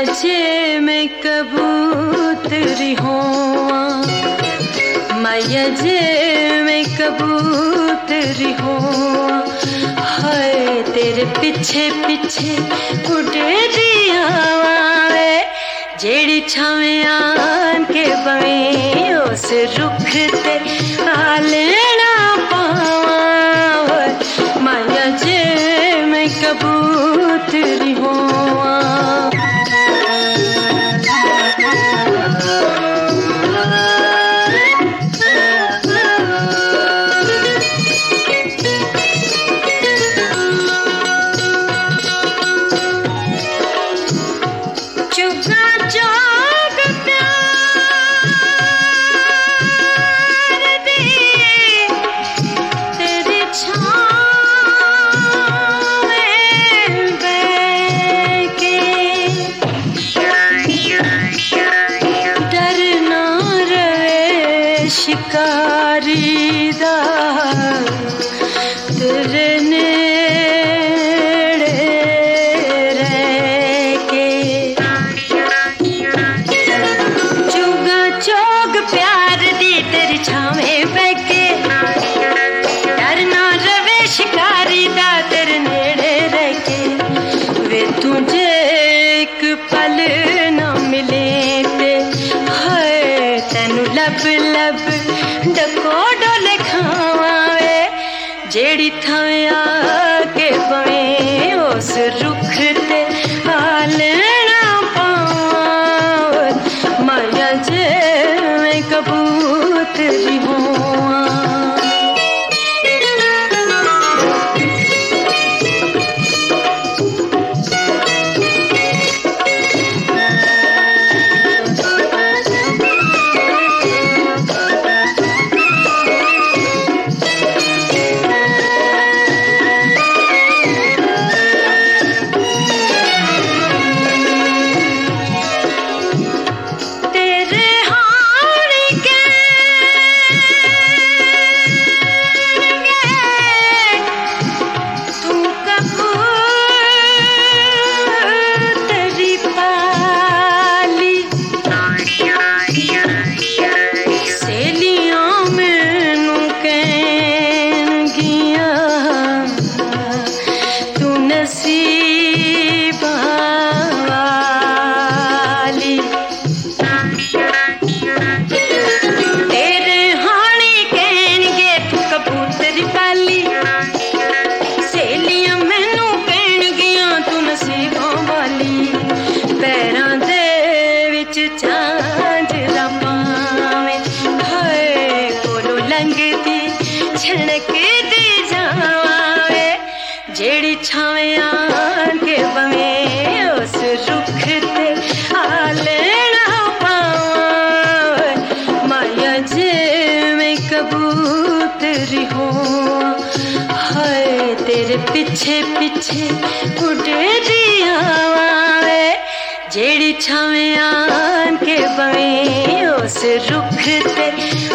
माया जे मैं कबूतरी होवा, माया जे मैं कबूतरी होवा, हाय तेरे पीछे पीछे उड़े दिया वे, जेड़ी छावें आन के बवे उस रुख ते आ लेना पावा, माया जे मैं कबूतरी होवा। शिकारी दा तेरे नेड़े रह के, चुगा चोग प्यार दी तेरी छावें बह के, डर ना रवे शिकारी दा तेरे नेड़े रह के, वे तुझे एक पल ना मिले ते हाय तेनू लब लब डको डोले खावे, जेड़ी थावें आके बवे उस रुख ते आ लेना पावा, माया जे मैं कबूतरी होवा। छनकती जावे, जेड़ी छावें आन के बवे उस रुख ते आ लेना पावा, माया जे मैं कबूतरी होवा, हाय तेरे पीछे पीछे उड़े दिया वे, जेड़ी छावें आन के बवे उस रुख ते